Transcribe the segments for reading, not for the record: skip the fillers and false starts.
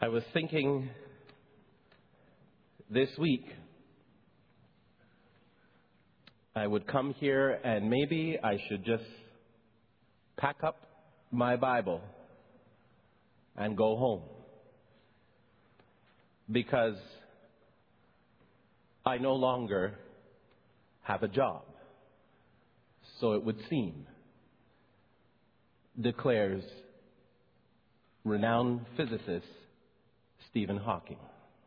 I was thinking this week I would come here and maybe I should just pack up my Bible and go home, because I no longer have a job, so it would seem, declares renowned physicist Stephen Hawking.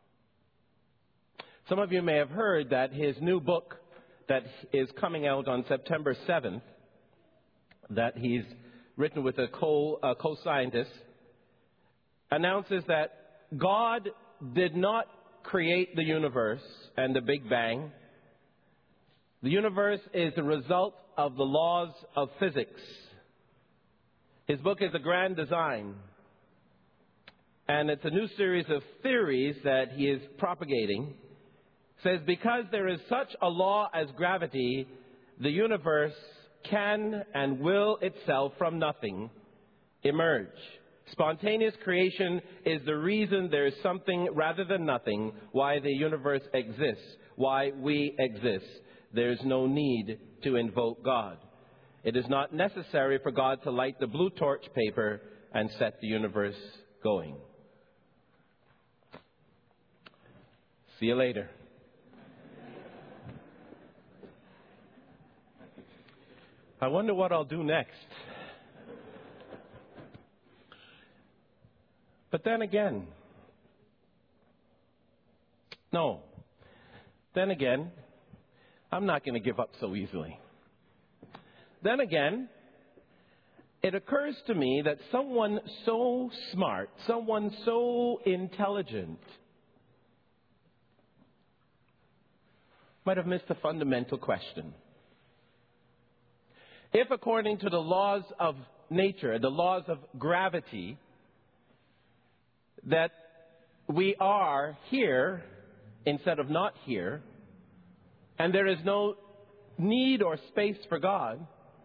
Some of you may have heard that his new book that is coming out on September 7th, that he's written with a co-scientist, announces that God did not create the universe and the Big Bang. The universe is the result of the laws of physics. His book is a grand design, and it's a new series of theories that he is propagating. It says because there is such a law as gravity, the universe can and will itself from nothing emerge. Spontaneous creation is the reason there is something rather than nothing, why the universe exists, why we exist. There's no need to invoke God. It is not necessary for God to light the blue torch paper and set the universe going. See you later. I wonder what I'll do next. But then again, I'm not going to give up so easily. Then again, it occurs to me that someone so smart, someone so intelligent, might have missed a fundamental question. If according to the laws of nature, the laws of gravity, that we are here instead of not here, and there is no need or space for God,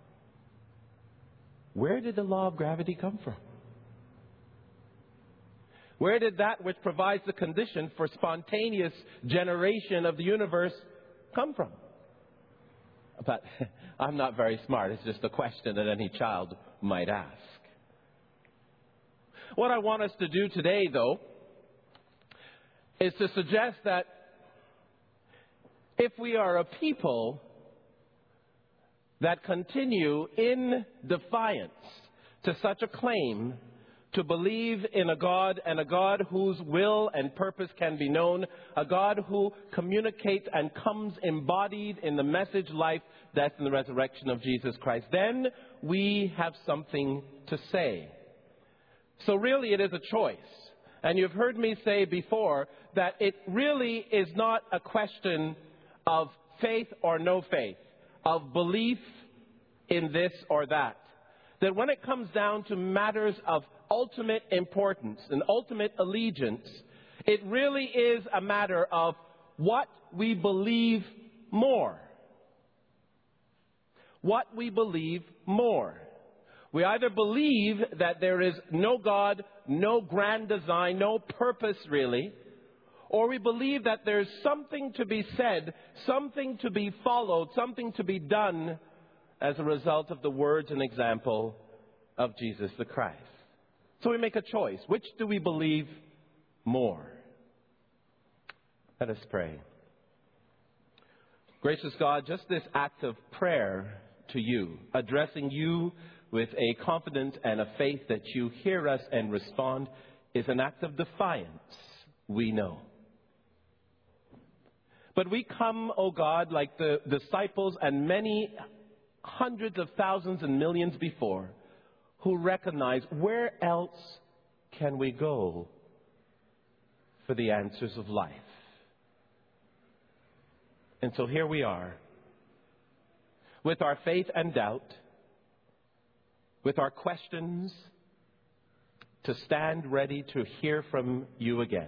where did the law of gravity come from? Where did that which provides the condition for spontaneous generation of the universe come from? But I'm not very smart. It's just a question that any child might ask. What I want us to do today, though, is to suggest that if we are a people that continue in defiance to such a claim to believe in a God, and a God whose will and purpose can be known, a God who communicates and comes embodied in the message, life, death, and the resurrection of Jesus Christ, then we have something to say. So really it is a choice. And you've heard me say before that it really is not a question of faith or no faith, of belief in this or that. That when it comes down to matters of ultimate importance and ultimate allegiance, it really is a matter of what we believe more. What we believe more. We either believe that there is no God, no grand design, no purpose really, or we believe that there's something to be said, something to be followed, something to be done as a result of the words and example of Jesus the Christ. So we make a choice. Which do we believe more? Let us pray. Gracious God, just this act of prayer to you, addressing you with a confidence and a faith that you hear us and respond, is an act of defiance, we know. But we come, O God, like the disciples and many hundreds of thousands and millions before, who recognize, where else can we go for the answers of life? And so here we are, with our faith and doubt, with our questions, to stand ready to hear from you again.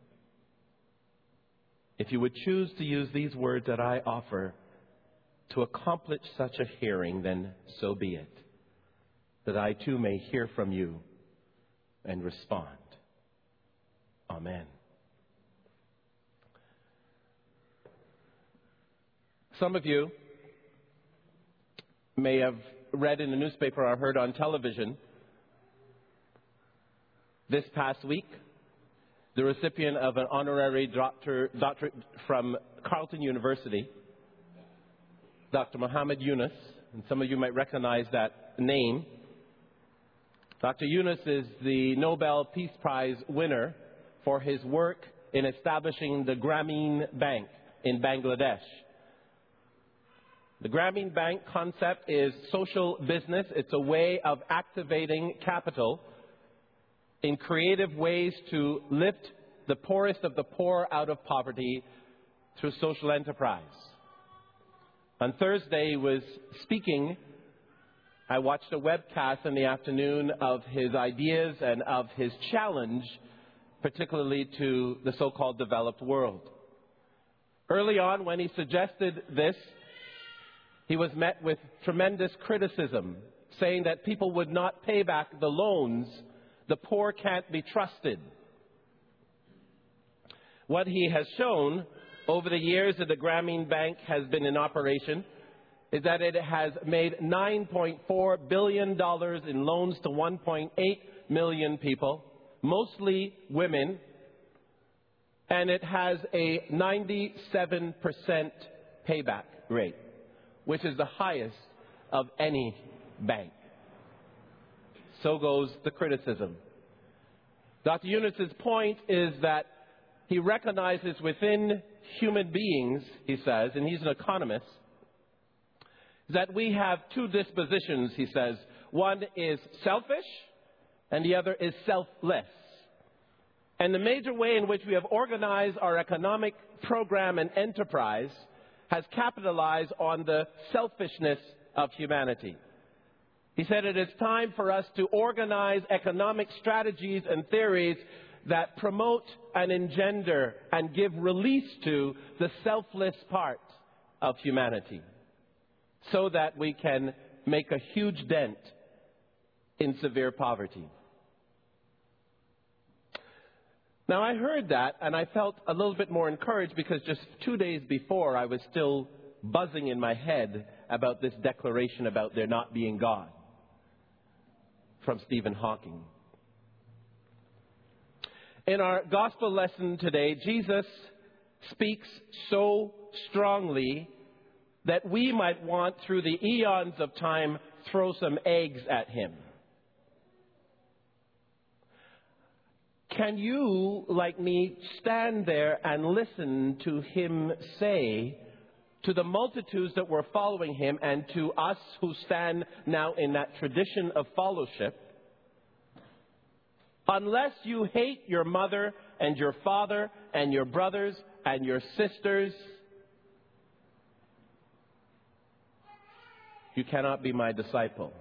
If you would choose to use these words that I offer to accomplish such a hearing, then so be it, that I too may hear from you and respond. Amen. Some of you may have read in the newspaper or heard on television this past week the recipient of an honorary doctorate from Carleton University, Dr. Muhammad Yunus, and some of you might recognize that name. Dr. Yunus is the Nobel Peace Prize winner for his work in establishing the Grameen Bank in Bangladesh. The Grameen Bank concept is social business. It's a way of activating capital in creative ways to lift the poorest of the poor out of poverty through social enterprise. On Thursday, he was speaking. I watched a webcast in the afternoon of his ideas and of his challenge, particularly to the so-called developed world. Early on, when he suggested this, he was met with tremendous criticism, saying that people would not pay back the loans. The poor can't be trusted. What he has shown over the years that the Grameen Bank has been in operation is that it has made $9.4 billion in loans to 1.8 million people, mostly women, and it has a 97% payback rate, which is the highest of any bank. So goes the criticism. Dr. Yunus's point is that he recognizes within human beings, he says, and he's an economist, that we have two dispositions, he says. One is selfish, and the other is selfless. And the major way in which we have organized our economic program and enterprise has capitalized on the selfishness of humanity. He said it is time for us to organize economic strategies and theories that promote and engender and give release to the selfless part of humanity so that we can make a huge dent in severe poverty. Now, I heard that and I felt a little bit more encouraged because just 2 days before I was still buzzing in my head about this declaration about there not being God from Stephen Hawking. In our gospel lesson today, Jesus speaks so strongly that we might want, through the eons of time, throw some eggs at him. Can you, like me, stand there and listen to him say to the multitudes that were following him and to us who stand now in that tradition of fellowship, unless you hate your mother and your father and your brothers and your sisters, you cannot be my disciple.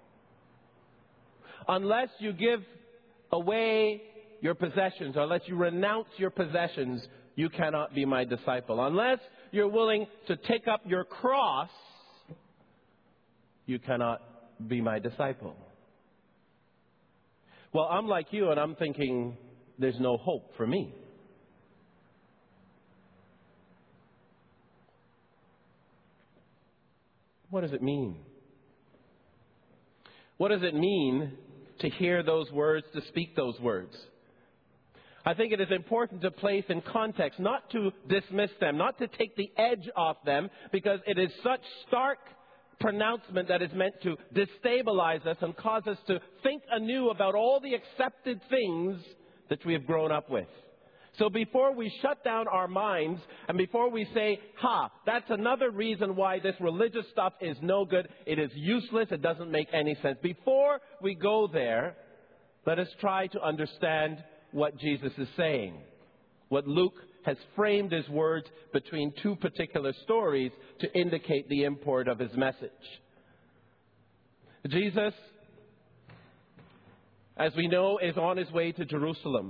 Unless you give away your possessions, or unless you renounce your possessions, you cannot be my disciple. Unless you're willing to take up your cross, you cannot be my disciple. Well, I'm like you, and I'm thinking, there's no hope for me. What does it mean? What does it mean to hear those words, to speak those words? I think it is important to place in context, not to dismiss them, not to take the edge off them, because it is such stark pronouncement that is meant to destabilize us and cause us to think anew about all the accepted things that we have grown up with. So before we shut down our minds and before we say, that's another reason why this religious stuff is no good, it is useless, it doesn't make any sense. Before we go there, let us try to understand what Jesus is saying. What Luke has framed his words between two particular stories to indicate the import of his message. Jesus, as we know, is on his way to Jerusalem.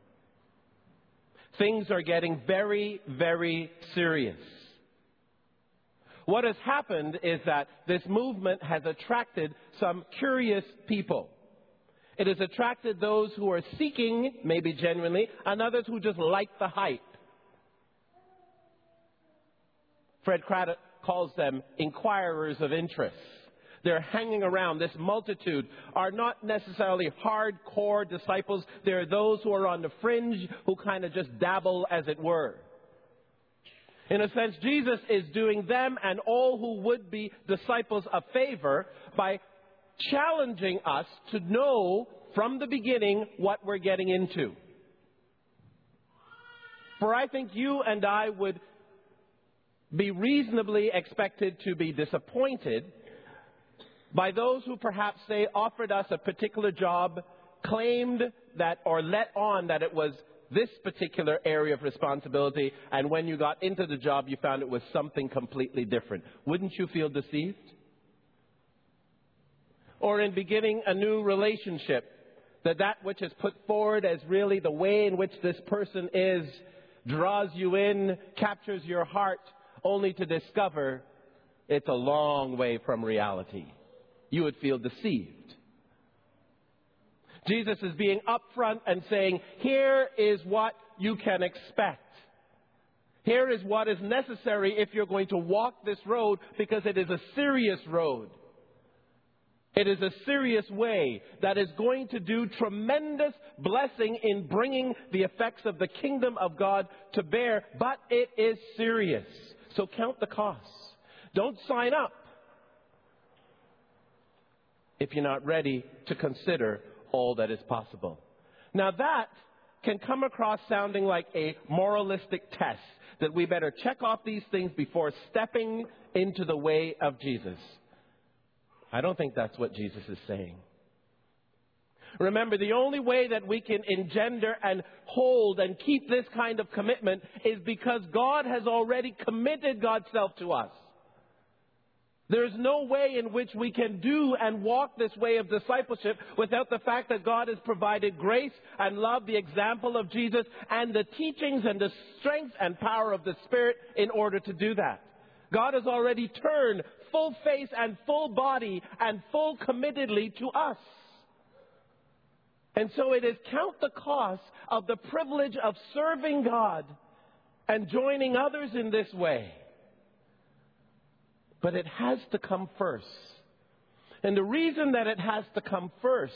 Things are getting very, very serious. What has happened is that this movement has attracted some curious people. It has attracted those who are seeking, maybe genuinely, and others who just like the hype. Fred Craddock calls them inquirers of interest. They're hanging around. This multitude are not necessarily hardcore disciples. They're those who are on the fringe, who kind of just dabble, as it were. In a sense, Jesus is doing them and all who would be disciples a favor by challenging us to know from the beginning what we're getting into. For I think you and I would be reasonably expected to be disappointed by those who perhaps, say, offered us a particular job, claimed that or let on that it was this particular area of responsibility, and when you got into the job, you found it was something completely different. Wouldn't you feel deceived? Or in beginning a new relationship, that which is put forward as really the way in which this person is, draws you in, captures your heart, only to discover it's a long way from reality. You would feel deceived. Jesus is being upfront and saying, here is what you can expect. Here is what is necessary if you're going to walk this road, because it is a serious road. It is a serious way that is going to do tremendous blessing in bringing the effects of the kingdom of God to bear, but it is serious. So count the costs. Don't sign up if you're not ready to consider all that is possible. Now that can come across sounding like a moralistic test, that we better check off these things before stepping into the way of Jesus. I don't think that's what Jesus is saying. Remember, the only way that we can engender and hold and keep this kind of commitment is because God has already committed God's self to us. There's no way in which we can do and walk this way of discipleship without the fact that God has provided grace and love, the example of Jesus, and the teachings and the strength and power of the Spirit in order to do that. God has already turned full face and full body and full committedly to us. And so it is count the cost of the privilege of serving God and joining others in this way. But it has to come first. And the reason that it has to come first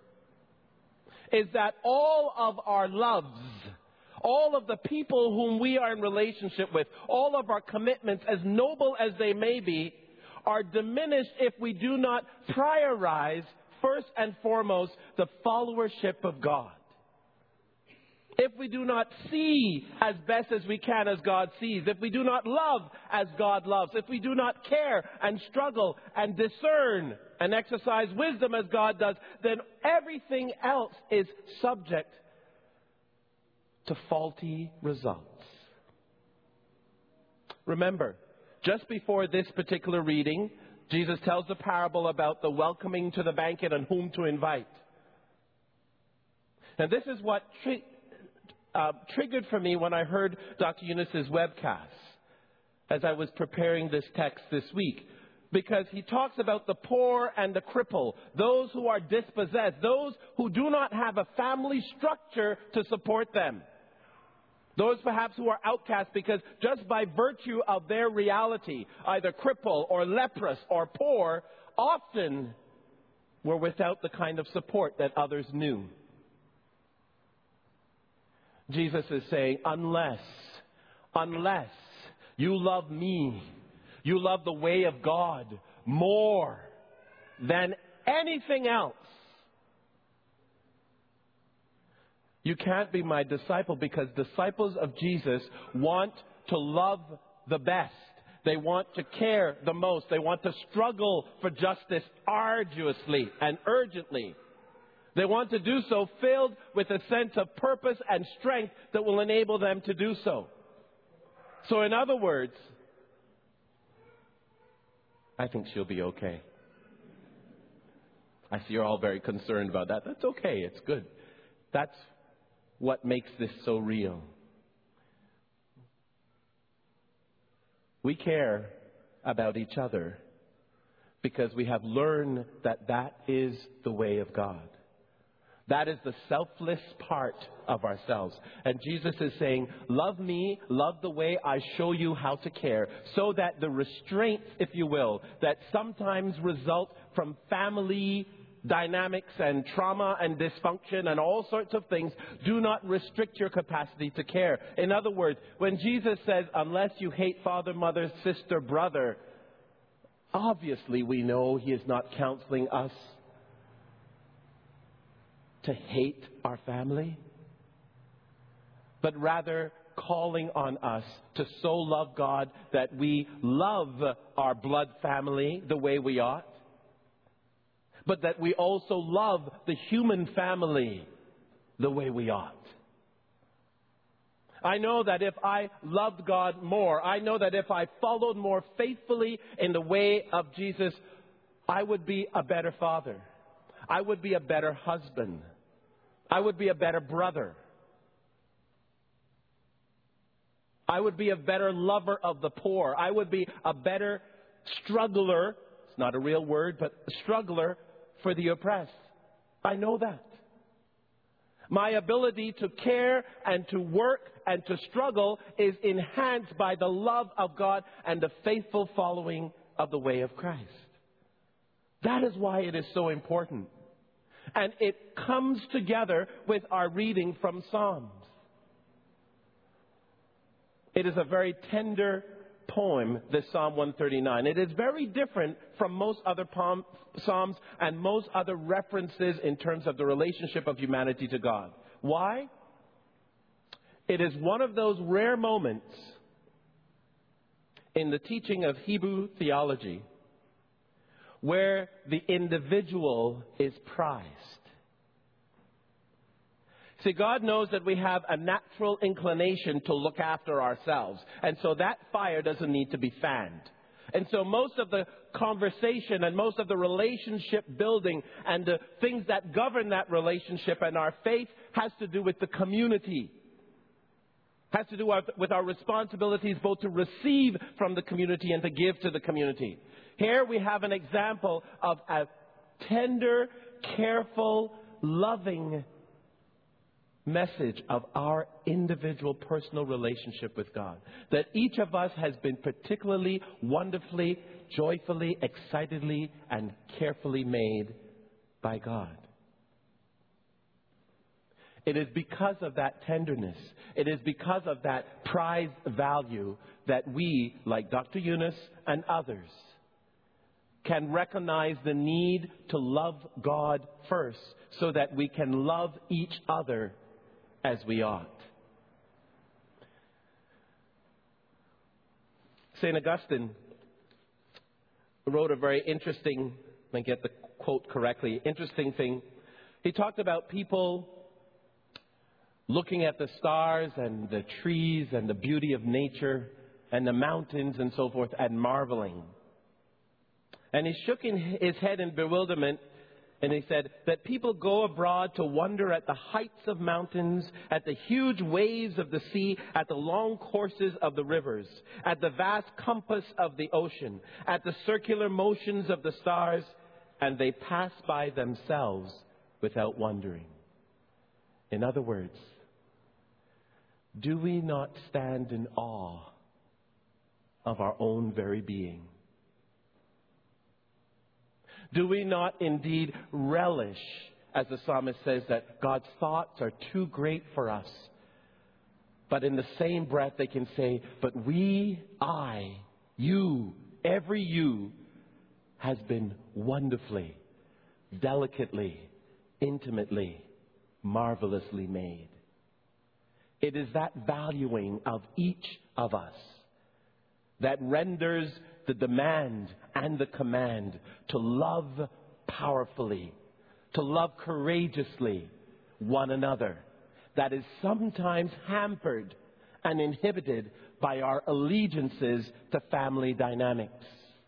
is that all of our loves, all of the people whom we are in relationship with, all of our commitments, as noble as they may be, are diminished if we do not prioritize, first and foremost, the followership of God. If we do not see as best as we can as God sees, if we do not love as God loves, if we do not care and struggle and discern and exercise wisdom as God does, then everything else is subject to faulty results. Remember, just before this particular reading, Jesus tells the parable about the welcoming to the banquet and whom to invite. And this is what triggered for me when I heard Dr. Eunice's webcast as I was preparing this text this week. Because he talks about the poor and the cripple, those who are dispossessed, those who do not have a family structure to support them. Those perhaps who are outcast because just by virtue of their reality, either cripple or leprous or poor, often were without the kind of support that others knew. Jesus is saying, unless you love me, you love the way of God more than anything else, you can't be my disciple, because disciples of Jesus want to love the best. They want to care the most. They want to struggle for justice arduously and urgently. They want to do so filled with a sense of purpose and strength that will enable them to do so. So in other words, I think she'll be okay. I see you're all very concerned about that. That's okay. It's good. That's what makes this so real. We care about each other because we have learned that that is the way of God. That is the selfless part of ourselves. And Jesus is saying, love me, love the way I show you how to care, so that the restraints, if you will, that sometimes result from family dynamics and trauma and dysfunction and all sorts of things do not restrict your capacity to care. In other words, when Jesus says, unless you hate father, mother, sister, brother, obviously we know he is not counseling us to hate our family, but rather calling on us to so love God that we love our blood family the way we ought, but that we also love the human family the way we ought. I know that if I loved God more, I know that if I followed more faithfully in the way of Jesus, I would be a better father. I would be a better husband. I would be a better brother. I would be a better lover of the poor. I would be a better struggler. It's not a real word, but a struggler for the oppressed. I know that. My ability to care and to work and to struggle is enhanced by the love of God and the faithful following of the way of Christ. That is why it is so important. And it comes together with our reading from Psalms. It is a very tender poem, this Psalm 139. It is very different from most other Psalms and most other references in terms of the relationship of humanity to God. Why? It is one of those rare moments in the teaching of Hebrew theology where the individual is prized. See, God knows that we have a natural inclination to look after ourselves. And so that fire doesn't need to be fanned. And so most of the conversation and most of the relationship building and the things that govern that relationship and our faith has to do with the community. Has to do with our responsibilities both to receive from the community and to give to the community. Here we have an example of a tender, careful, loving message of our individual personal relationship with God. That each of us has been particularly, wonderfully, joyfully, excitedly, and carefully made by God. It is because of that tenderness, it is because of that prized value that we, like Dr. Eunice and others, can recognize the need to love God first so that we can love each other as we ought. St. Augustine wrote a very interesting, if I get the quote correctly, interesting thing. He talked about people looking at the stars and the trees and the beauty of nature and the mountains and so forth and marveling. And he shook his head in bewilderment and he said that people go abroad to wonder at the heights of mountains, at the huge waves of the sea, at the long courses of the rivers, at the vast compass of the ocean, at the circular motions of the stars, and they pass by themselves without wondering. In other words, do we not stand in awe of our own very being? Do we not indeed relish, as the psalmist says, that God's thoughts are too great for us? But in the same breath they can say, but we, I, you, every you has been wonderfully, delicately, intimately, marvelously made. It is that valuing of each of us that renders the demand and the command to love powerfully, to love courageously one another, that is sometimes hampered and inhibited by our allegiances to family dynamics.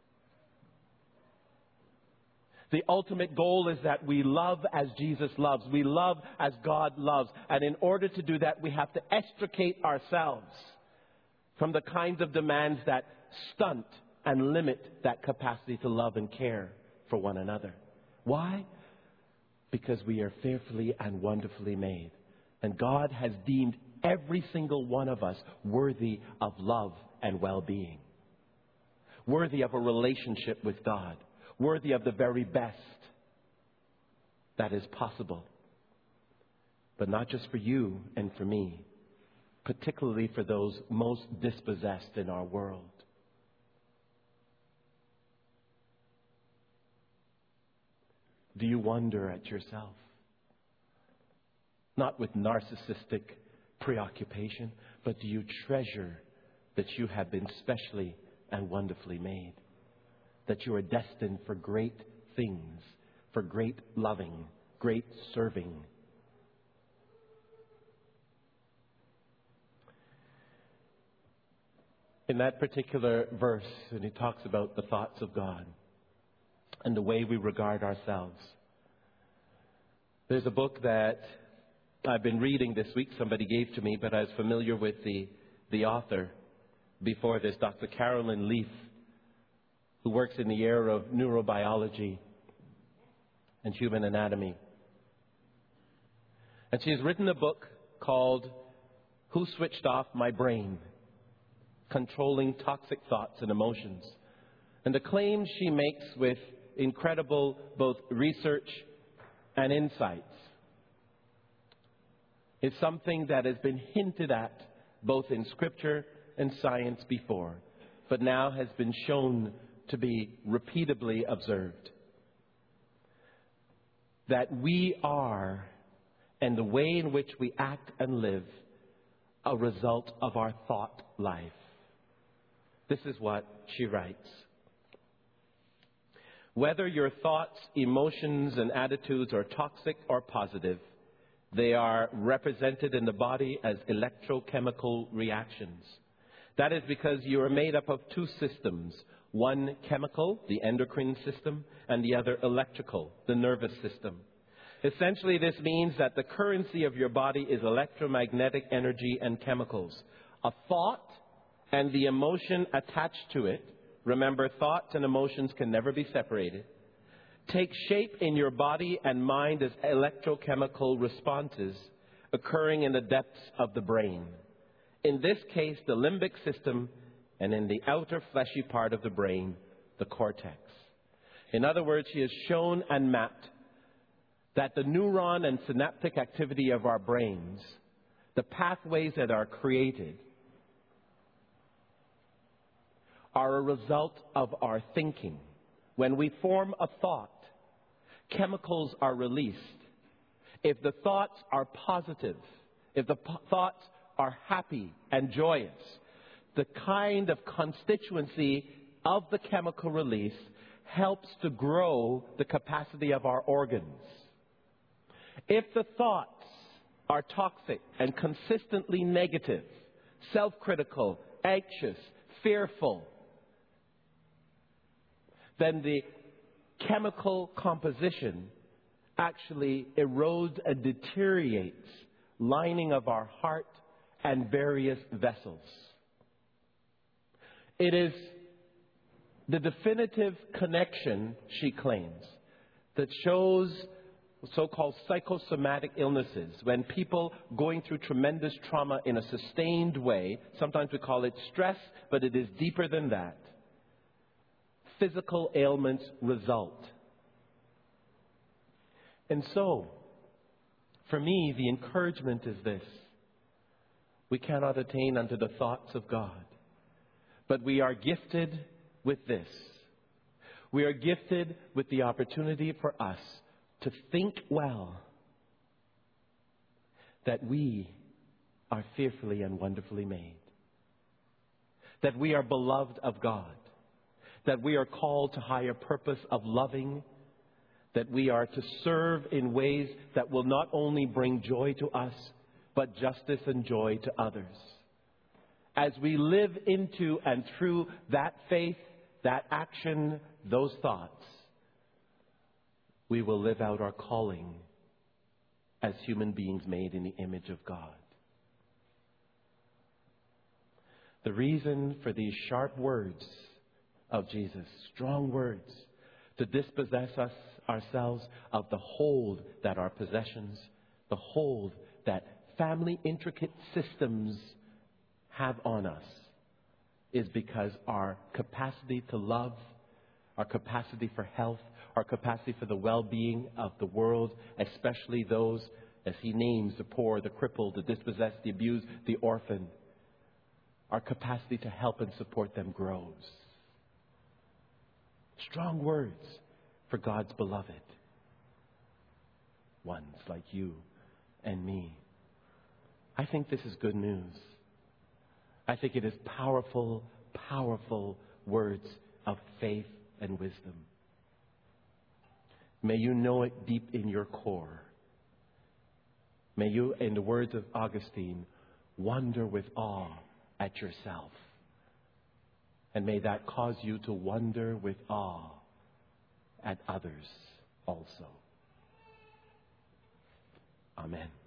The ultimate goal is that we love as Jesus loves. We love as God loves. And in order to do that, we have to extricate ourselves from the kinds of demands that stunt and limit that capacity to love and care for one another. Why? because we are fearfully and wonderfully made. And God has deemed every single one of us worthy of love and well-being, worthy of a relationship with God, worthy of the very best that is possible. But not just for you and for me, particularly for those most dispossessed in our world. Do you wonder at yourself? Not with narcissistic preoccupation, but do you treasure that you have been specially and wonderfully made? That you are destined for great things, for great loving, great serving. In that particular verse, when he talks about the thoughts of God and the way we regard ourselves, there's a book that I've been reading this week. Somebody gave to me, but I was familiar with the author before this, Dr. Carolyn Leaf, who works in the area of neurobiology and human anatomy. And she has written a book called Who Switched Off My Brain? Controlling Toxic Thoughts and Emotions. And the claims she makes with incredible both research and insights is something that has been hinted at both in Scripture and science before, but now has been shown to be repeatedly observed. That we are, and the way in which we act and live, a result of our thought life. This is what she writes. Whether your thoughts, emotions, and attitudes are toxic or positive, they are represented in the body as electrochemical reactions. That is because you are made up of two systems. One chemical, the endocrine system, and the other electrical, the nervous system. Essentially, this means that the currency of your body is electromagnetic energy and chemicals. A thought and the emotion attached to it, remember, thoughts and emotions can never be separated, take shape in your body and mind as electrochemical responses occurring in the depths of the brain. In this case, the limbic system, and in the outer fleshy part of the brain, the cortex. In other words, she has shown and mapped that the neuron and synaptic activity of our brains, the pathways that are created, are a result of our thinking. When we form a thought, chemicals are released. If the thoughts are positive, if the thoughts are happy and joyous, the kind of constituency of the chemical release helps to grow the capacity of our organs. If the thoughts are toxic and consistently negative, self-critical, anxious, fearful, then the chemical composition actually erodes and deteriorates lining of our heart and various vessels. It is the definitive connection, she claims, that shows so-called psychosomatic illnesses, when people going through tremendous trauma in a sustained way, sometimes we call it stress, but it is deeper than that. Physical ailments result. And so, for me, the encouragement is this. We cannot attain unto the thoughts of God, but we are gifted with this. We are gifted with the opportunity for us to think well, that we are fearfully and wonderfully made, that we are beloved of God, that we are called to higher purpose of loving, that we are to serve in ways that will not only bring joy to us, but justice and joy to others. As we live into and through that faith, that action, those thoughts, we will live out our calling as human beings made in the image of God. The reason for these sharp words of Jesus, strong words, to dispossess us ourselves of the hold that our possessions, the hold that family intricate systems have on us, is because our capacity to love, our capacity for health, our capacity for the well-being of the world, especially those, as he names, the poor, the crippled, the dispossessed, the abused, the orphan, our capacity to help and support them grows. Strong words for God's beloved ones like you and me. I think this is good news. I think it is powerful, powerful words of faith and wisdom. May you know it deep in your core. May you, in the words of Augustine, wonder with awe at yourself. And may that cause you to wonder with awe at others also. Amen.